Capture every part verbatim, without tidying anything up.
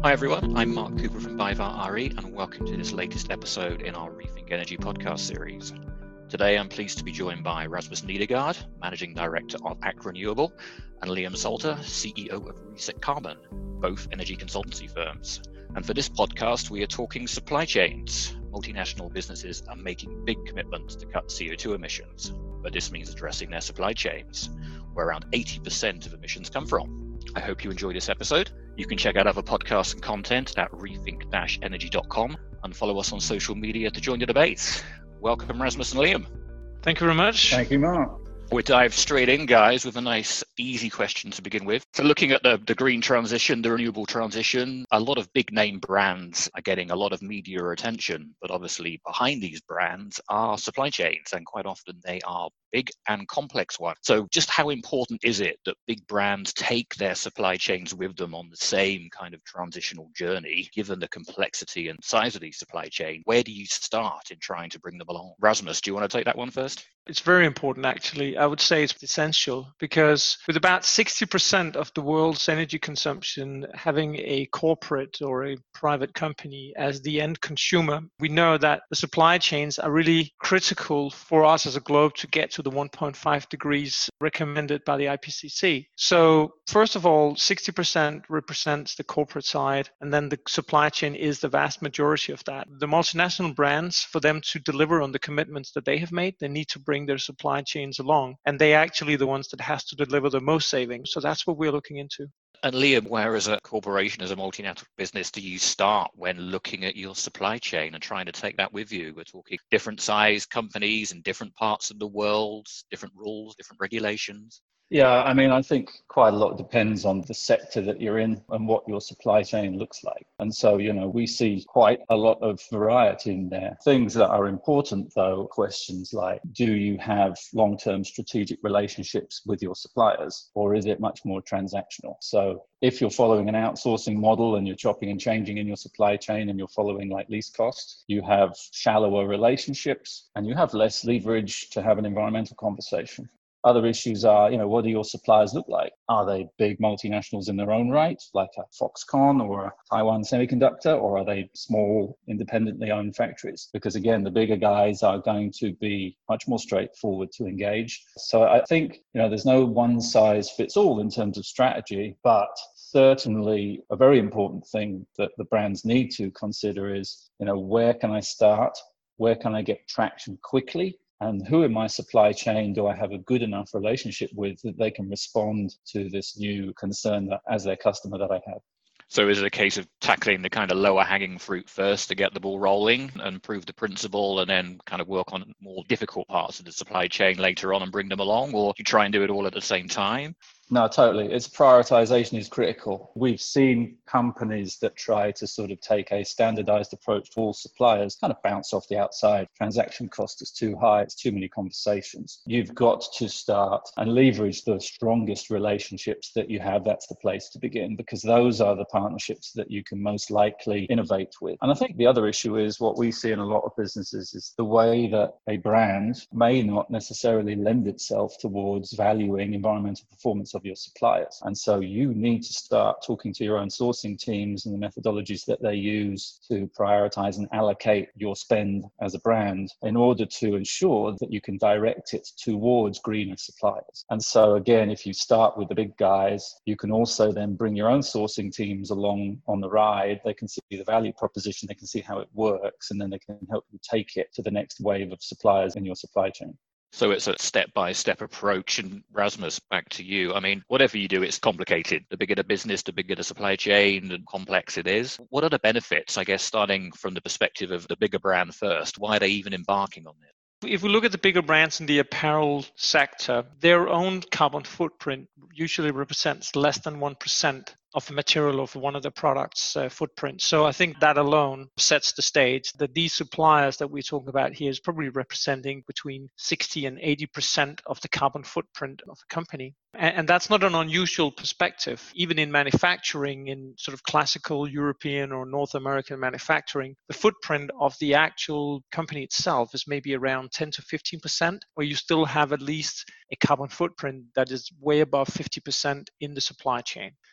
Hi everyone, I'm Mark Cooper from Bivar R E and welcome to this latest episode in our Rethink Energy podcast series. Today I'm pleased to be joined by Rasmus Nedergaard, Managing Director of A C C Renewable, and Liam Salter, C E O of Reset Carbon, both energy consultancy firms. And for this podcast we are talking supply chains. Multinational businesses are making big commitments to cut C O two emissions, but this means addressing their supply chains, where around eighty percent of emissions come from. I hope you enjoy this episode. You can check out other podcasts and content at rethink dash energy dot com and follow us on social media to join the debate. Welcome, Rasmus and Liam. Thank you very much. Thank you, Mark. We'll dive straight in, guys, with a nice, easy question to begin with. So looking at the, the green transition, the renewable transition, a lot of big name brands are getting a lot of media attention, but obviously behind these brands are supply chains, and quite often they are big and complex ones. So just how important is it that big brands take their supply chains with them on the same kind of transitional journey, given the complexity and size of these supply chains? Where do you start in trying to bring them along? Rasmus, do you want to take that one first? It's very important, actually. I would say it's essential because with about sixty percent of the world's energy consumption having a corporate or a private company as the end consumer, we know that the supply chains are really critical for us as a globe to get to the one point five degrees recommended by the I P C C. So first of all, sixty percent represents the corporate side, and then the supply chain is the vast majority of that. The multinational brands, for them to deliver on the commitments that they have made, they need to bring their supply chains along, and they are actually the ones that has to deliver the most savings. So that's what we're looking into. And Liam, where as a corporation, as a multinational business, do you start when looking at your supply chain and trying to take that with you? We're talking different size companies in different parts of the world, different rules, different regulations. Yeah, I mean, I think quite a lot depends on the sector that you're in and what your supply chain looks like. And so, you know, we see quite a lot of variety in there. Things that are important, though, questions like, do you have long-term strategic relationships with your suppliers, or is it much more transactional? So if you're following an outsourcing model and you're chopping and changing in your supply chain and you're following like least cost, you have shallower relationships and you have less leverage to have an environmental conversation. Other issues are, you know, what do your suppliers look like? Are they big multinationals in their own right, like a Foxconn or a Taiwan Semiconductor, or are they small, independently owned factories? Because again, the bigger guys are going to be much more straightforward to engage. So I think, you know, there's no one size fits all in terms of strategy, but certainly a very important thing that the brands need to consider is, you know, where can I start? Where can I get traction quickly? And who in my supply chain do I have a good enough relationship with that they can respond to this new concern that, as their customer that I have? So is it a case of tackling the kind of lower hanging fruit first to get the ball rolling and prove the principle, and then kind of work on more difficult parts of the supply chain later on and bring them along? Or you try and do it all at the same time? No, totally. It's prioritization is critical. We've seen companies that try to sort of take a standardized approach to all suppliers kind of bounce off the outside. Transaction cost is too high. It's too many conversations. You've got to start and leverage the strongest relationships that you have. That's the place to begin, because those are the partnerships that you can most likely innovate with. And I think the other issue is what we see in a lot of businesses is the way that a brand may not necessarily lend itself towards valuing environmental performance of your suppliers. And so you need to start talking to your own sourcing teams and the methodologies that they use to prioritize and allocate your spend as a brand in order to ensure that you can direct it towards greener suppliers. And so again, if you start with the big guys, you can also then bring your own sourcing teams along on the ride. They can see the value proposition, they can see how it works, and then they can help you take it to the next wave of suppliers in your supply chain. So it's a step-by-step approach. And Rasmus, back to you. I mean, whatever you do, it's complicated. The bigger the business, the bigger the supply chain, and complex it is. What are the benefits, I guess, starting from the perspective of the bigger brand first? Why are they even embarking on this? If we look at the bigger brands in the apparel sector, their own carbon footprint usually represents less than one percent of the material of one of the products' uh, footprint. So I think that alone sets the stage that these suppliers that we talk about here is probably representing between sixty and eighty percent of the carbon footprint of a company. And, and that's not an unusual perspective. Even in manufacturing, in sort of classical European or North American manufacturing, the footprint of the actual company itself is maybe around ten to fifteen percent, where you still have at least a carbon footprint that is way above fifty percent in the supply chain. So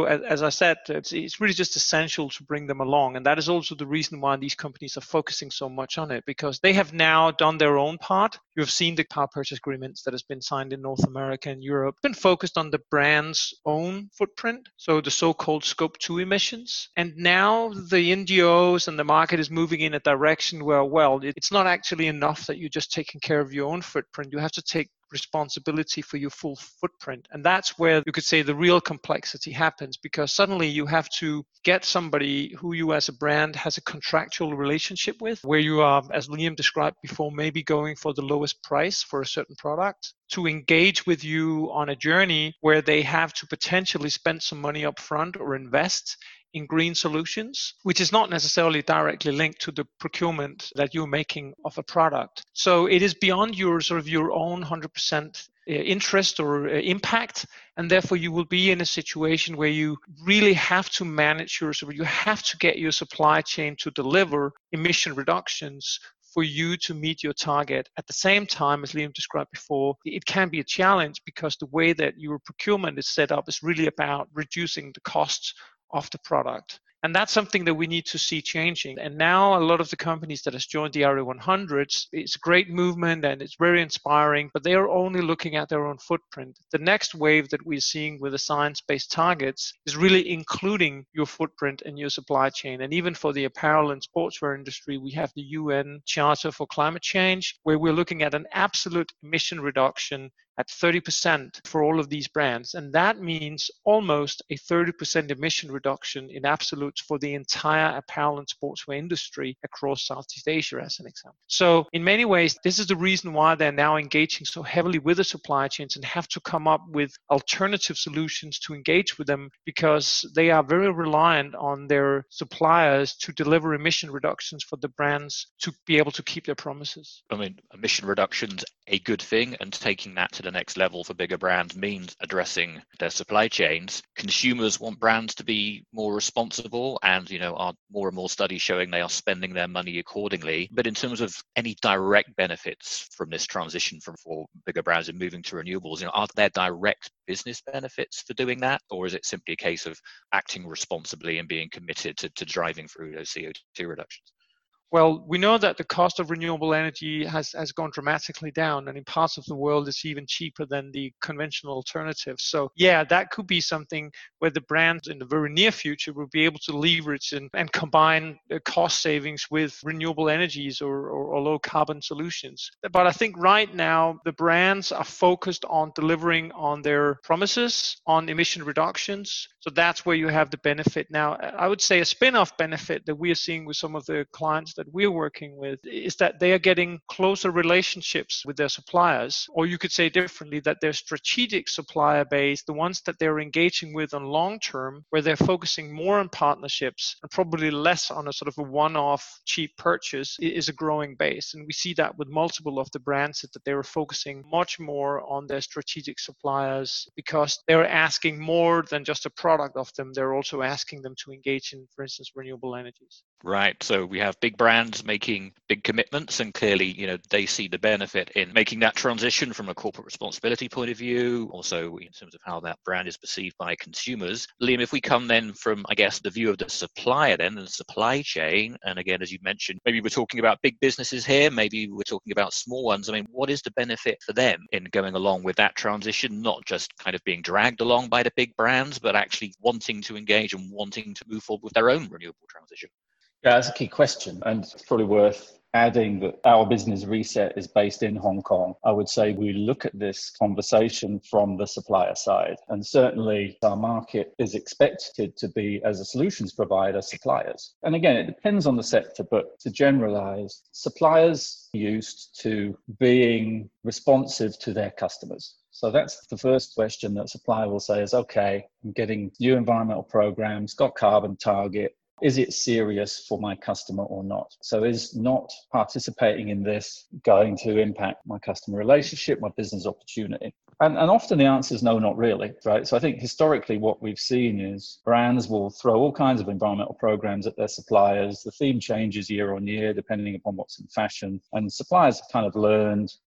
So as, as I said, it's, it's really just essential to bring them along. And that is also the reason why these companies are focusing so much on it, because they have now done their own part. You have seen the power purchase agreements that has been signed in North America and Europe, been focused on the brand's own footprint, so the so-called scope two emissions. And now the N G Os and the market is moving in a direction where, well, it's not actually enough that you're just taking care of your own footprint. You have to take responsibility for your full footprint. And that's where you could say the real complexity happens, because suddenly you have to get somebody who you as a brand has a contractual relationship with, where you are, as Liam described before, maybe going for the lowest price for a certain product, to engage with you on a journey where they have to potentially spend some money up front or invest in green solutions, which is not necessarily directly linked to the procurement that you're making of a product. So it is beyond your sort of your own one hundred percent interest or impact, and therefore you will be in a situation where you really have to manage your, you have to get your supply chain to deliver emission reductions for you to meet your target. At the same time, as Liam described before, it can be a challenge because the way that your procurement is set up is really about reducing the costs of the product. And that's something that we need to see changing. And now a lot of the companies that has joined the R E one hundred, it's a great movement and it's very inspiring, but they are only looking at their own footprint. The next wave that we're seeing with the science-based targets is really including your footprint and your supply chain. And even for the apparel and sportswear industry, we have the U N Charter for Climate Change, where we're looking at an absolute emission reduction at thirty percent for all of these brands. And that means almost a thirty percent emission reduction in absolutes for the entire apparel and sportswear industry across Southeast Asia, as an example. So in many ways, this is the reason why they're now engaging so heavily with the supply chains and have to come up with alternative solutions to engage with them, because they are very reliant on their suppliers to deliver emission reductions for the brands to be able to keep their promises. I mean, emission reductions, a good thing, and taking that to the next level for bigger brands means addressing their supply chains. Consumers want brands to be more responsible, and you know, are more and more studies showing they are spending their money accordingly. But in terms of any direct benefits from this transition from for bigger brands and moving to renewables, you know, are there direct business benefits for doing that, or is it simply a case of acting responsibly and being committed to, to driving through those C O two reductions? Well, we know that the cost of renewable energy has, has gone dramatically down, and in parts of the world it's even cheaper than the conventional alternatives. So yeah, that could be something where the brands in the very near future will be able to leverage and, and combine cost savings with renewable energies or, or, or low carbon solutions. But I think right now the brands are focused on delivering on their promises on emission reductions. So that's where you have the benefit. Now, I would say a spin-off benefit that we are seeing with some of the clients that we're working with is that they are getting closer relationships with their suppliers, or you could say differently, that their strategic supplier base, the ones that they're engaging with on long term, where they're focusing more on partnerships and probably less on a sort of a one-off cheap purchase, is a growing base. And we see that with multiple of the brands, that they are focusing much more on their strategic suppliers, because they're asking more than just a product of them. They're also asking them to engage in, for instance, renewable energies. Right. So we have big brands making big commitments, and clearly, you know, they see the benefit in making that transition from a corporate responsibility point of view, also in terms of how that brand is perceived by consumers. Liam, if we come then from, I guess, the view of the supplier then, the supply chain, and again, as you mentioned, maybe we're talking about big businesses here, maybe we're talking about small ones. I mean, what is the benefit for them in going along with that transition, not just kind of being dragged along by the big brands, but actually wanting to engage and wanting to move forward with their own renewable transition? Yeah, that's a key question, and it's probably worth adding that our business Reset is based in Hong Kong. I would say we look at this conversation from the supplier side, and certainly our market is expected to be, as a solutions provider, suppliers. And again, it depends on the sector, but to generalize, suppliers are used to being responsive to their customers. So that's the first question that a supplier will say is, okay, I'm getting new environmental programs, got carbon target. Is it serious for my customer or not? So is not participating in this going to impact my customer relationship, my business opportunity? And, and often the answer is no, not really, right? So I think historically what we've seen is brands will throw all kinds of environmental programs at their suppliers. The theme changes year on year, depending upon what's in fashion. And suppliers have kind of learned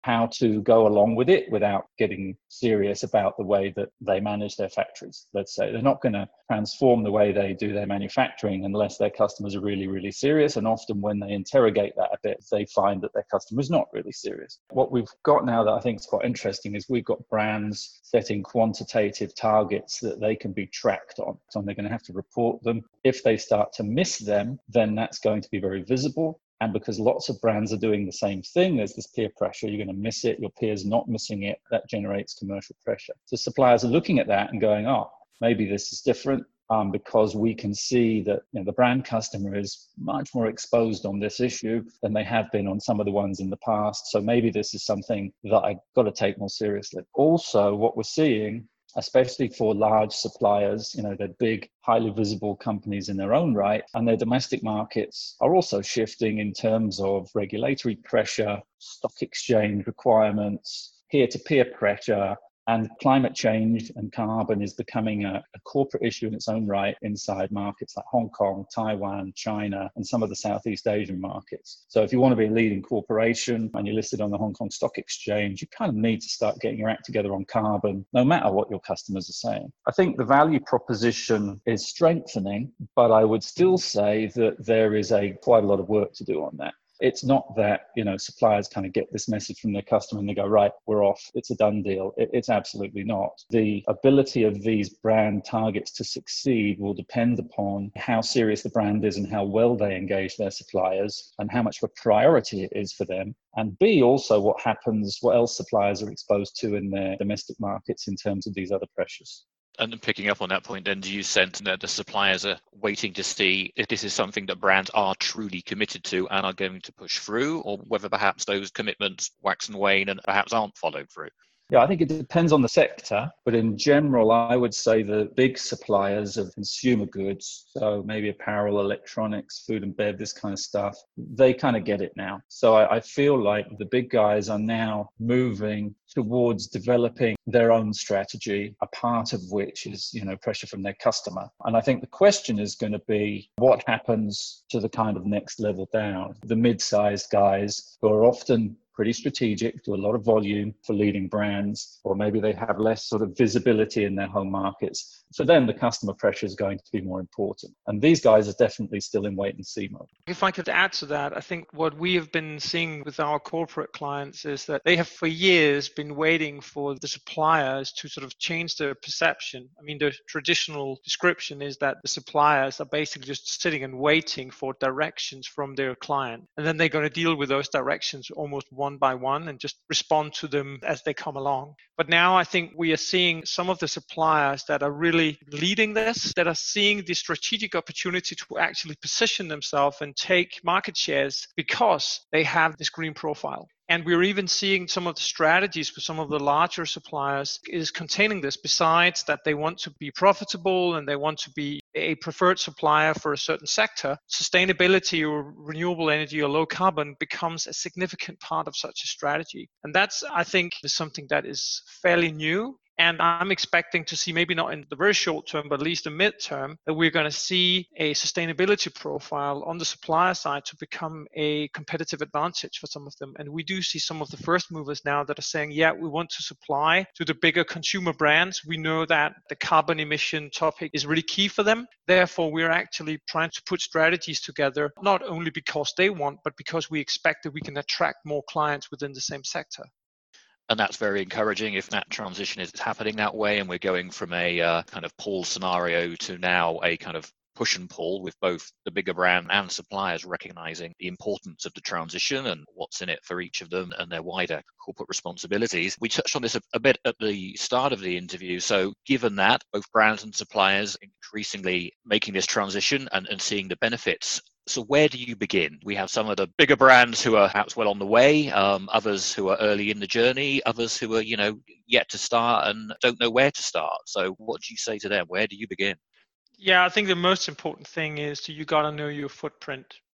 how to go along with it without getting serious about the way that they manage their factories. Let's say they're not going to transform the way they do their manufacturing unless their customers are really, really serious. And often when they interrogate that a bit, they find that their customer is not really serious. What we've got now that I think is quite interesting is we've got brands setting quantitative targets that they can be tracked on. So they're going to have to report them. If they start to miss them, then that's going to be very visible. And because lots of brands are doing the same thing, there's this peer pressure. You're going to miss it. Your peer's not missing it. That generates commercial pressure. So suppliers are looking at that and going, oh, maybe this is different um, because we can see that you know, the brand customer is much more exposed on this issue than they have been on some of the ones in the past. So maybe this is something that I've got to take more seriously. Also, what we're seeing, especially for large suppliers, you know, they're big, highly visible companies in their own right, and their domestic markets are also shifting in terms of regulatory pressure, stock exchange requirements, peer-to-peer pressure, and climate change and carbon is becoming a, a corporate issue in its own right inside markets like Hong Kong, Taiwan, China, and some of the Southeast Asian markets. So if you want to be a leading corporation and you're listed on the Hong Kong Stock Exchange, you kind of need to start getting your act together on carbon, no matter what your customers are saying. I think the value proposition is strengthening, but I would still say that there is a quite a lot of work to do on that. It's not that, you know, suppliers kind of get this message from their customer and they go, right, we're off. It's a done deal. It, it's absolutely not. The ability of these brand targets to succeed will depend upon how serious the brand is and how well they engage their suppliers and how much of a priority it is for them. And B, also what happens, what else suppliers are exposed to in their domestic markets in terms of these other pressures. And picking up on that point, then, do you sense that the suppliers are waiting to see if this is something that brands are truly committed to and are going to push through, or whether perhaps those commitments wax and wane and perhaps aren't followed through? Yeah, I think it depends on the sector, but in general, I would say the big suppliers of consumer goods, so maybe apparel, electronics, food and bev, this kind of stuff, they kind of get it now. So I, I feel like the big guys are now moving towards developing their own strategy, a part of which is, you know, pressure from their customer. And I think the question is going to be what happens to the kind of next level down, the mid-sized guys who are often pretty strategic, do a lot of volume for leading brands, or maybe they have less sort of visibility in their home markets. For them, the customer pressure is going to be more important. And these guys are definitely still in wait and see mode. If I could add to that, I think what we have been seeing with our corporate clients is that they have for years been waiting for the suppliers to sort of change their perception. I mean, the traditional description is that the suppliers are basically just sitting and waiting for directions from their client. And then they're going to deal with those directions almost one by one and just respond to them as they come along. But now I think we are seeing some of the suppliers that are really leading this, that are seeing the strategic opportunity to actually position themselves and take market shares because they have this green profile. And we're even seeing some of the strategies for some of the larger suppliers is containing this. Besides that, they want to be profitable and they want to be a preferred supplier for a certain sector. Sustainability or renewable energy or low carbon becomes a significant part of such a strategy. And that's, I think, is something that is fairly new. And I'm expecting to see, maybe not in the very short term, but at least the midterm, that we're going to see a sustainability profile on the supplier side to become a competitive advantage for some of them. And we do see some of the first movers now that are saying, yeah, we want to supply to the bigger consumer brands. We know that the carbon emission topic is really key for them. Therefore, we're actually trying to put strategies together, not only because they want, but because we expect that we can attract more clients within the same sector. And that's very encouraging if that transition is happening that way and we're going from a uh, kind of pull scenario to now a kind of push and pull with both the bigger brand and suppliers recognizing the importance of the transition and what's in it for each of them and their wider corporate responsibilities. We touched on this a, a bit at the start of the interview. So given that, both brands and suppliers increasingly making this transition and, and seeing the benefits, so where do you begin? We have some of the bigger brands who are perhaps well on the way, um, others who are early in the journey, others who are, you know, yet to start and don't know where to start. So what do you say to them? Where do you begin? Yeah, I think the most important thing is that you got to know your footprint.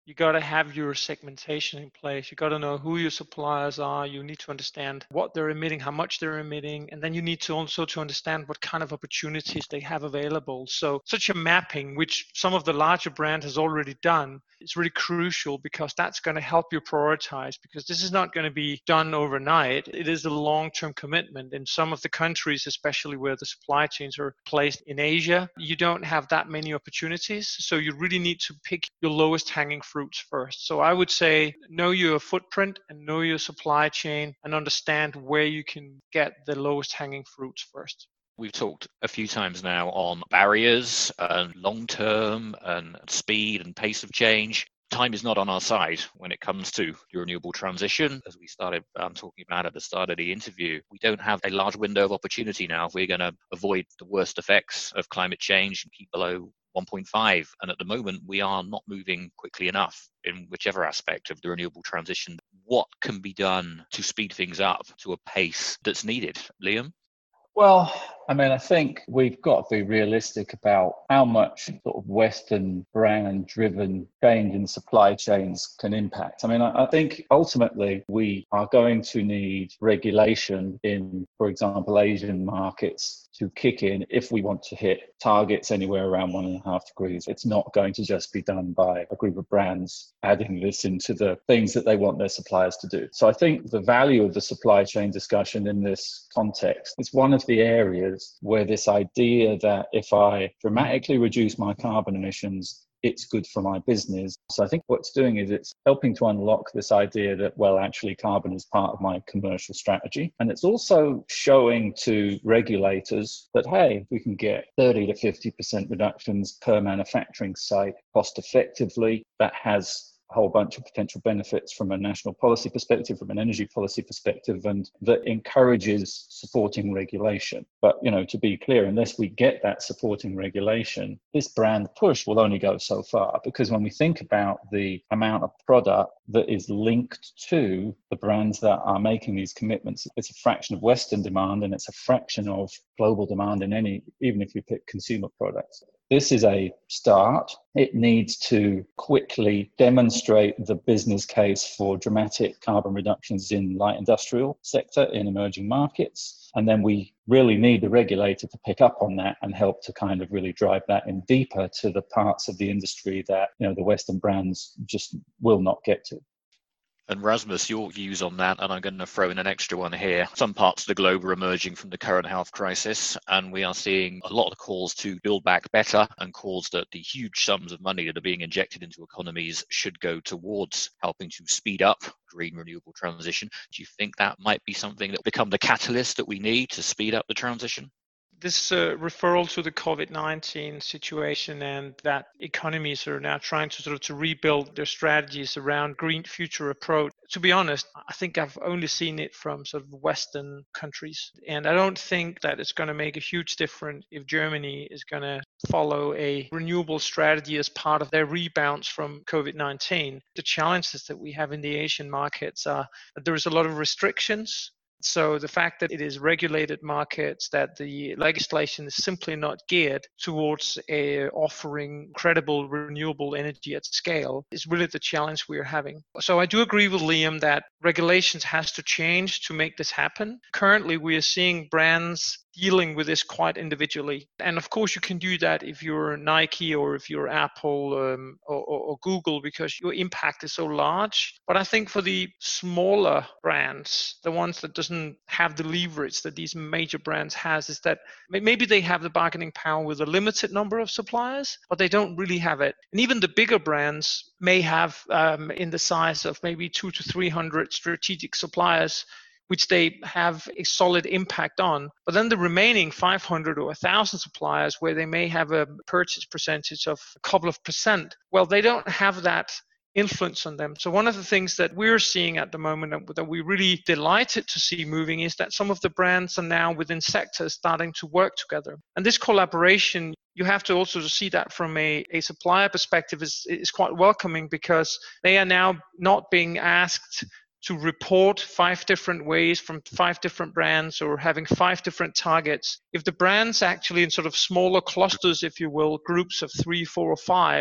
You got to have your segmentation in place. You got to know who your suppliers are. You need to understand what they're emitting, how much they're emitting, and then you need to also to understand what kind of opportunities they have available. So such a mapping, which some of the larger brand has already done, is really crucial because that's going to help you prioritize, because this is not going to be done overnight. It is a long-term commitment. In some of the countries, especially where the supply chains are placed in Asia, you don't have that many opportunities. So you really need to pick your lowest hanging fruits first. So I would say know your footprint and know your supply chain and understand where you can get the lowest hanging fruits first. We've talked a few times now on barriers and long-term and speed and pace of change. Time is not on our side when it comes to the renewable transition. As we started um, talking about at the start of the interview, we don't have a large window of opportunity now if we're going to avoid the worst effects of climate change and keep below one point five. And at the moment, we are not moving quickly enough in whichever aspect of the renewable transition. What can be done to speed things up to a pace that's needed? Liam? Well, I mean, I think we've got to be realistic about how much sort of Western brand driven change in supply chains can impact. I mean, I, I think ultimately we are going to need regulation in, for example, Asian markets to kick in if we want to hit targets anywhere around one and a half degrees. It's not going to just be done by a group of brands adding this into the things that they want their suppliers to do. So I think the value of the supply chain discussion in this context is one of the areas where this idea that if I dramatically reduce my carbon emissions, it's good for my business. So I think what it's doing is it's helping to unlock this idea that, well, actually carbon is part of my commercial strategy. And it's also showing to regulators that, hey, if we can get thirty to fifty percent reductions per manufacturing site cost effectively, that has a whole bunch of potential benefits from a national policy perspective, from an energy policy perspective, and that encourages supporting regulation. But, you know, to be clear, unless we get that supporting regulation, this brand push will only go so far, because when we think about the amount of product that is linked to the brands that are making these commitments, it's a fraction of Western demand and it's a fraction of global demand in any, even if you pick consumer products. This is a start. It needs to quickly demonstrate the business case for dramatic carbon reductions in light industrial sector in emerging markets. And then we really need the regulator to pick up on that and help to kind of really drive that in deeper to the parts of the industry that, you know, the Western brands just will not get to. And Rasmus, your views on that, and I'm going to throw in an extra one here. Some parts of the globe are emerging from the current health crisis, and we are seeing a lot of calls to build back better and calls that the huge sums of money that are being injected into economies should go towards helping to speed up green renewable transition. Do you think that might be something that will become the catalyst that we need to speed up the transition? This uh, referral to the COVID nineteen situation and that economies are now trying to sort of to rebuild their strategies around green future approach. To be honest, I think I've only seen it from sort of Western countries. And I don't think that it's going to make a huge difference if Germany is going to follow a renewable strategy as part of their rebounds from COVID nineteen. The challenges that we have in the Asian markets are that there is a lot of restrictions. So the fact that it is regulated markets, that the legislation is simply not geared towards a offering credible renewable energy at scale is really the challenge we're having. So I do agree with Liam that regulations has to change to make this happen. Currently, we are seeing brands dealing with this quite individually. And of course, you can do that if you're Nike or if you're Apple um, or, or, or Google, because your impact is so large. But I think for the smaller brands, the ones that doesn't have the leverage that these major brands has, is that maybe they have the bargaining power with a limited number of suppliers, but they don't really have it. And even the bigger brands may have um, in the size of maybe two to three hundred strategic suppliers, which they have a solid impact on. But then the remaining five hundred or one thousand suppliers where they may have a purchase percentage of a couple of percent, well, they don't have that influence on them. So one of the things that we're seeing at the moment that we're really delighted to see moving is that some of the brands are now within sectors starting to work together. And this collaboration, you have to also see that from a, a supplier perspective is, is quite welcoming, because they are now not being asked to report five different ways from five different brands or having five different targets. If the brands actually in sort of smaller clusters, if you will, groups of three, four or five,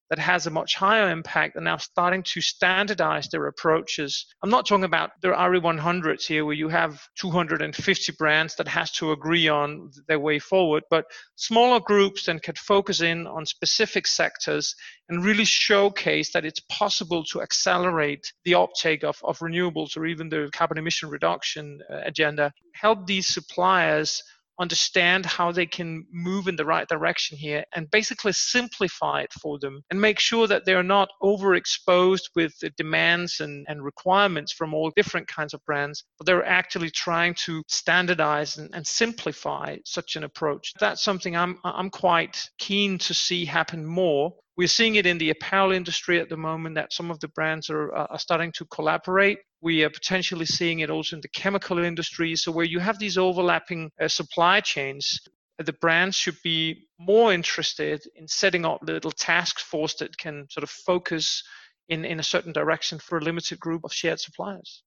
that has a much higher impact are now starting to standardize their approaches. I'm not talking about the R E one hundreds here, where you have two hundred fifty brands that has to agree on their way forward, but smaller groups then could focus in on specific sectors and really showcase that it's possible to accelerate the uptake of, of renewables or even the carbon emission reduction uh, agenda. Help these suppliers understand how they can move in the right direction here and basically simplify it for them and make sure that they're not overexposed with the demands and, and requirements from all different kinds of brands, but they're actually trying to standardize and, and simplify such an approach. That's something I'm, I'm quite keen to see happen more. We're seeing it in the apparel industry at the moment that some of the brands are, are starting to collaborate. We are potentially seeing it also in the chemical industry. So where you have these overlapping uh, supply chains, the brands should be more interested in setting up little task force that can sort of focus in, in a certain direction for a limited group of shared suppliers.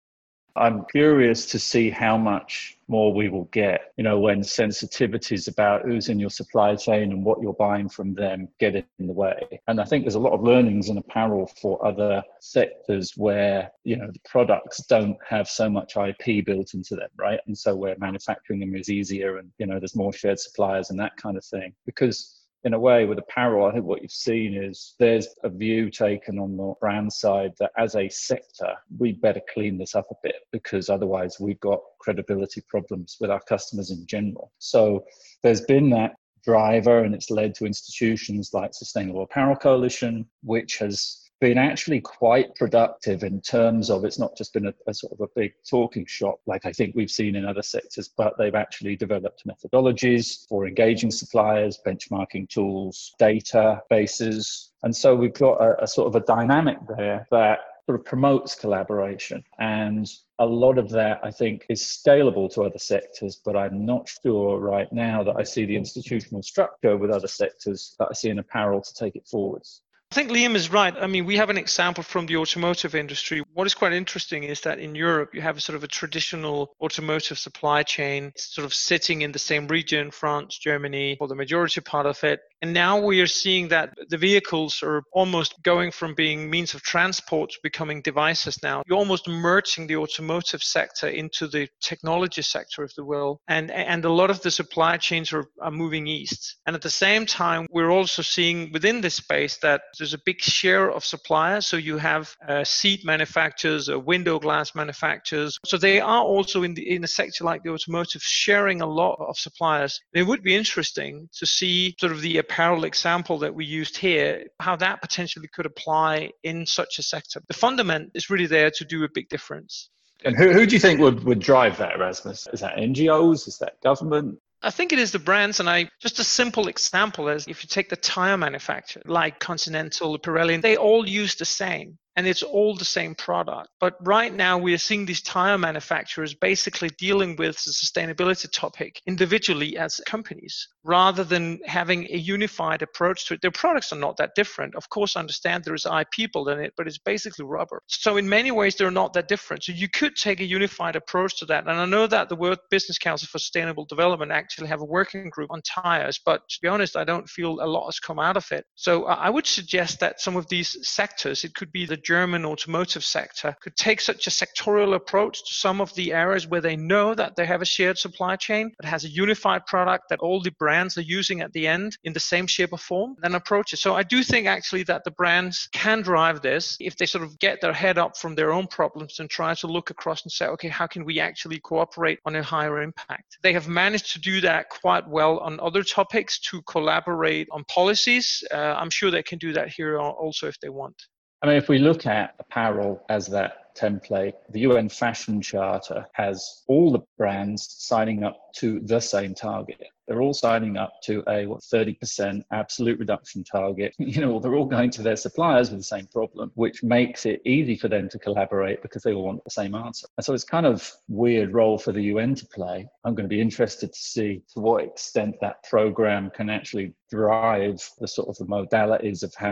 I'm curious to see how much more we will get, you know, when sensitivities about who's in your supply chain and what you're buying from them get in the way. And I think there's a lot of learnings in apparel for other sectors where, you know, the products don't have so much I P built into them, right? And so where manufacturing them is easier and, you know, there's more shared suppliers and that kind of thing. Because in a way, with apparel, I think what you've seen is there's a view taken on the brand side that as a sector, we better clean this up a bit because otherwise we've got credibility problems with our customers in general. So there's been that driver, and it's led to institutions like Sustainable Apparel Coalition, which has been actually quite productive in terms of it's not just been a, a sort of a big talking shop like I think we've seen in other sectors, but they've actually developed methodologies for engaging suppliers, benchmarking tools, databases. And so we've got a, a sort of a dynamic there that sort of promotes collaboration. And a lot of that, I think, is scalable to other sectors, but I'm not sure right now that I see the institutional structure with other sectors that I see in apparel to take it forwards. I think Liam is right. I mean, we have an example from the automotive industry. What is quite interesting is that in Europe, you have a sort of a traditional automotive supply chain sort of sitting in the same region, France, Germany, for the majority part of it. And now we are seeing that the vehicles are almost going from being means of transport to becoming devices now. You're almost merging the automotive sector into the technology sector, if you will. And, and a lot of the supply chains are, are moving east. And at the same time, we're also seeing within this space that there's a big share of suppliers. So you have uh, seat manufacturers, uh, window glass manufacturers. So they are also in, the, in a sector like the automotive sharing a lot of suppliers. It would be interesting to see sort of the apparel example that we used here, how that potentially could apply in such a sector. The fundament is really there to do a big difference. And who, who do you think would, would drive that, Erasmus? Is that N G Os? Is that government? I think it is the brands, and I just a simple example is if you take the tire manufacturer like Continental, Pirelli, they all use the same. And it's all the same product. But right now we are seeing these tire manufacturers basically dealing with the sustainability topic individually as companies, rather than having a unified approach to it. Their products are not that different. Of course, I understand there is I P built in it, but it's basically rubber. So in many ways, they're not that different. So you could take a unified approach to that. And I know that the World Business Council for Sustainable Development actually have a working group on tires, but to be honest, I don't feel a lot has come out of it. So I would suggest that some of these sectors, it could be the German automotive sector, could take such a sectorial approach to some of the areas where they know that they have a shared supply chain that has a unified product that all the brands are using at the end in the same shape or form, then approach it. So I do think actually that the brands can drive this if they sort of get their head up from their own problems and try to look across and say, okay, how can we actually cooperate on a higher impact? They have managed to do that quite well on other topics, to collaborate on policies. Uh, I'm sure they can do that here also if they want. I mean, if we look at apparel as that template, the U N Fashion Charter has all the brands signing up to the same target. They're all signing up to a what, thirty percent absolute reduction target. You know, they're all going to their suppliers with the same problem, which makes it easy for them to collaborate because they all want the same answer. And so it's kind of weird role for the U N to play. I'm going to be interested to see to what extent that program can actually drive the sort of the modalities of how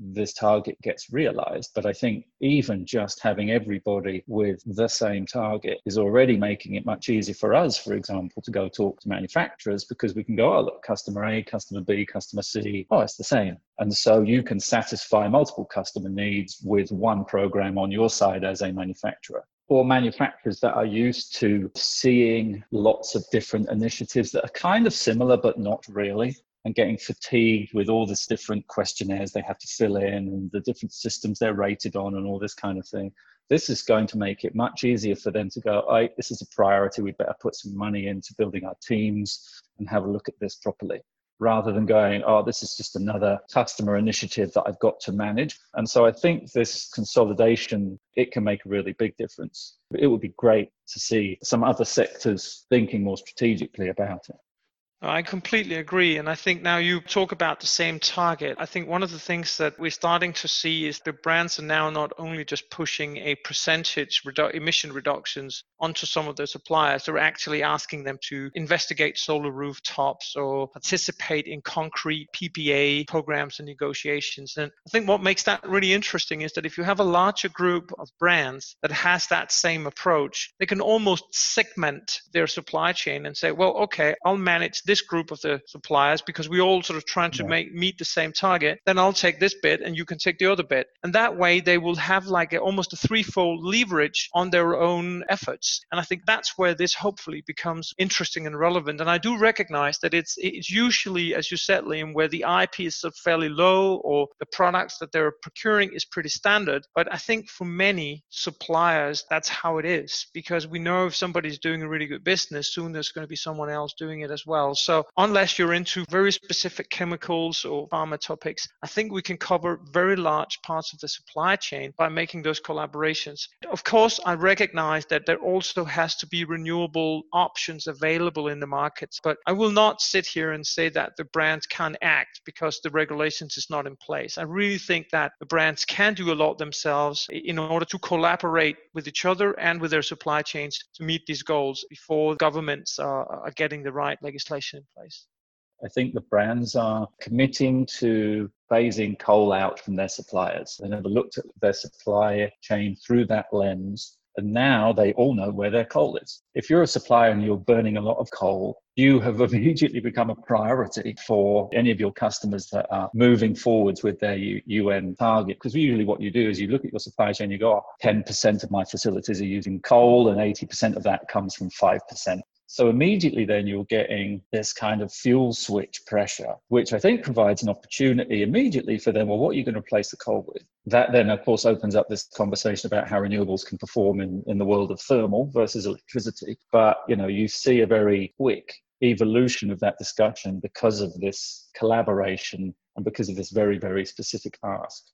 this target gets realized. But I think even just having everybody with the same target is already making it much easier for us, for example, to go talk to manufacturers, because we can go, oh, look, customer A, customer B, customer C, oh, it's the same. And so you can satisfy multiple customer needs with one program on your side as a manufacturer. Or manufacturers that are used to seeing lots of different initiatives that are kind of similar, but not really, and getting fatigued with all these different questionnaires they have to fill in and the different systems they're rated on and all this kind of thing. This is going to make it much easier for them to go, oh, this is a priority, we better put some money into building our teams and have a look at this properly, rather than going, oh, this is just another customer initiative that I've got to manage. And so I think this consolidation, it can make a really big difference. It would be great to see some other sectors thinking more strategically about it. I completely agree. And I think now you talk about the same target. I think one of the things that we're starting to see is the brands are now not only just pushing a percentage redu- emission reductions onto some of their suppliers, they're actually asking them to investigate solar rooftops or participate in concrete P P A programs and negotiations. And I think what makes that really interesting is that if you have a larger group of brands that has that same approach, they can almost segment their supply chain and say, well, okay, I'll manage this group of the suppliers because we all sort of trying to Yeah. make meet the same target. Then I'll take this bit and you can take the other bit. And that way they will have like a, almost a threefold leverage on their own efforts. And I think that's where this hopefully becomes interesting and relevant. And I do recognize that it's it's usually, as you said, Liam, where the I P is sort of fairly low or the products that they're procuring is pretty standard. But I think for many suppliers, that's how it is, because we know if somebody's doing a really good business, soon there's going to be someone else doing it as well. So unless you're into very specific chemicals or pharma topics, I think we can cover very large parts of the supply chain by making those collaborations. Of course, I recognize that there also has to be renewable options available in the markets, but I will not sit here and say that the brands can't act because the regulations is not in place. I really think that the brands can do a lot themselves in order to collaborate with each other and with their supply chains to meet these goals before governments are, are getting the right legislation in place. I think the brands are committing to phasing coal out from their suppliers. They never looked at their supply chain through that lens, and now they all know where their coal is. If you're a supplier and you're burning a lot of coal, you have immediately become a priority for any of your customers that are moving forwards with their U N target. Because usually what you do is you look at your supply chain, you go, oh, ten percent of my facilities are using coal and eighty percent of that comes from five percent. So immediately then you're getting this kind of fuel switch pressure, which I think provides an opportunity immediately for them. Well, what are you going to replace the coal with? That then, of course, opens up this conversation about how renewables can perform in, in the world of thermal versus electricity. But, you know, you see a very quick evolution of that discussion because of this collaboration and because of this very, very specific ask.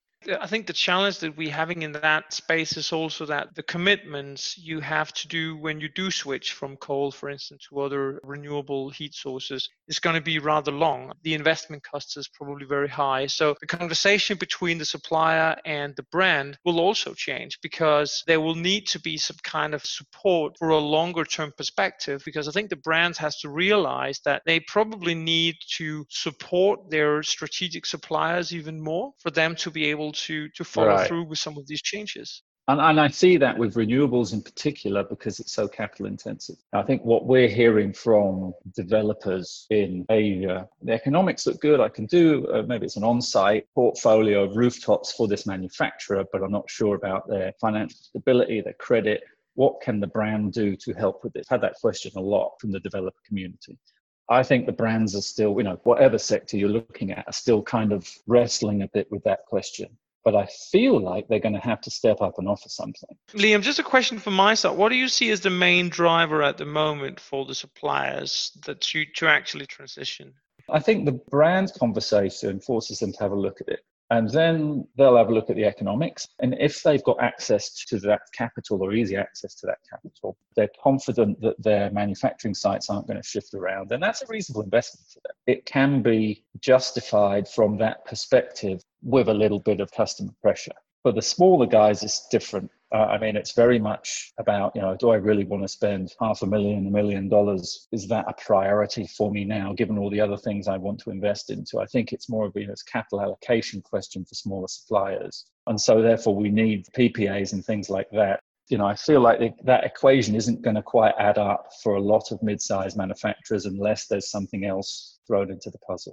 I think the challenge that we're having in that space is also that the commitments you have to do when you do switch from coal, for instance, to other renewable heat sources is going to be rather long. The investment cost is probably very high. So the conversation between the supplier and the brand will also change, because there will need to be some kind of support for a longer term perspective, because I think the brands has to realize that they probably need to support their strategic suppliers even more for them to be able to to follow Right. through with some of these changes. And, and I see that with renewables in particular because it's so capital intensive. I think what we're hearing from developers in Asia, the economics look good. I can do, uh, maybe it's an on-site portfolio of rooftops for this manufacturer, but I'm not sure about their financial stability, their credit. What can the brand do to help with this? I've had that question a lot from the developer community. I think the brands are still, you know, whatever sector you're looking at, are still kind of wrestling a bit with that question. But I feel like they're going to have to step up and offer something. Liam, just a question from my side. What do you see as the main driver at the moment for the suppliers that to, to actually transition? I think the brand conversation forces them to have a look at it. And then they'll have a look at the economics. And if they've got access to that capital or easy access to that capital, they're confident that their manufacturing sites aren't going to shift around, then that's a reasonable investment for them. It can be justified from that perspective with a little bit of customer pressure. For the smaller guys, it's different. Uh, I mean, it's very much about, you know, do I really want to spend half a million, a million dollars? Is that a priority for me now, given all the other things I want to invest into? I think it's more of a capital allocation question for smaller suppliers. And so therefore we need P P As and things like that. You know, I feel like the, that equation isn't going to quite add up for a lot of mid-sized manufacturers unless there's something else thrown into the puzzle.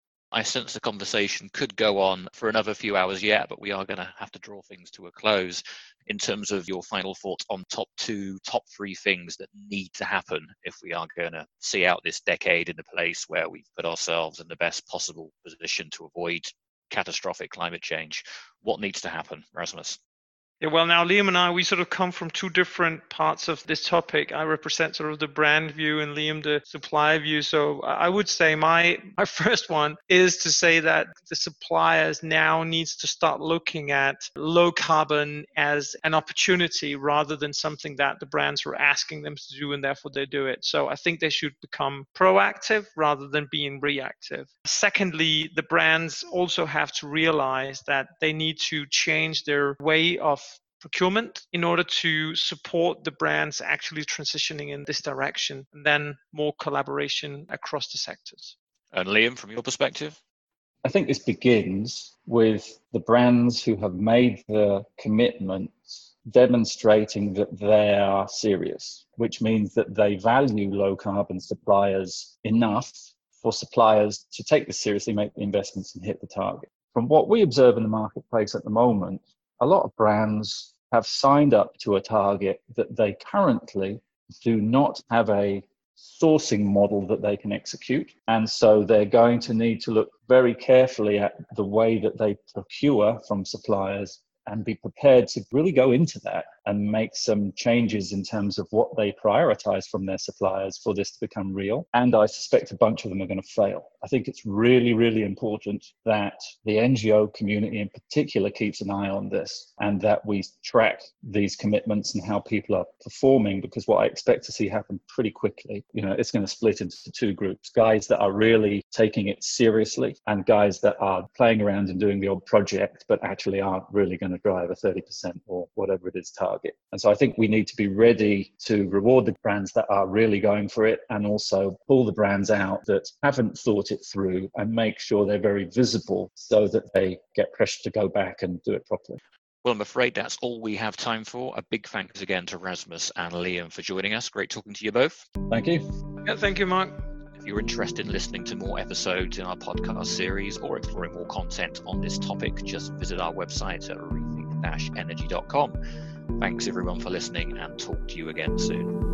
I sense the conversation could go on for another few hours yet, but we are going to have to draw things to a close. In terms of your final thoughts on top two, top three things that need to happen if we are going to see out this decade in a place where we've put ourselves in the best possible position to avoid catastrophic climate change, what needs to happen, Rasmus? Yeah, well, now Liam and I, we sort of come from two different parts of this topic. I represent sort of the brand view and Liam the supply view. So I would say my my first one is to say that the suppliers now needs to start looking at low carbon as an opportunity rather than something that the brands are asking them to do and therefore they do it. So I think they should become proactive rather than being reactive. Secondly, the brands also have to realize that they need to change their way of procurement in order to support the brands actually transitioning in this direction, and then more collaboration across the sectors. And Liam, from your perspective? I think this begins with the brands who have made the commitments demonstrating that they are serious, which means that they value low carbon suppliers enough for suppliers to take this seriously, make the investments and hit the target. From what we observe in the marketplace at the moment, a lot of brands have signed up to a target that they currently do not have a sourcing model that they can execute. And so they're going to need to look very carefully at the way that they procure from suppliers and be prepared to really go into that and make some changes in terms of what they prioritize from their suppliers for this to become real. And I suspect a bunch of them are going to fail. I think it's really, really important that the N G O community in particular keeps an eye on this and that we track these commitments and how people are performing, because what I expect to see happen pretty quickly, you know, it's going to split into two groups: guys that are really taking it seriously and guys that are playing around and doing the odd project, but actually aren't really going to drive a thirty percent or whatever it is target. And so I think we need to be ready to reward the brands that are really going for it and also pull the brands out that haven't thought it through and make sure they're very visible so that they get pressure to go back and do it properly. Well, I'm afraid that's all we have time for. A big thanks again to Rasmus and Liam for joining us. Great talking to you both. Thank you. Yeah, thank you, Mark. If you're interested in listening to more episodes in our podcast series or exploring more content on this topic, just visit our website at rethink dash energy dot com. Thanks everyone for listening, and talk to you again soon.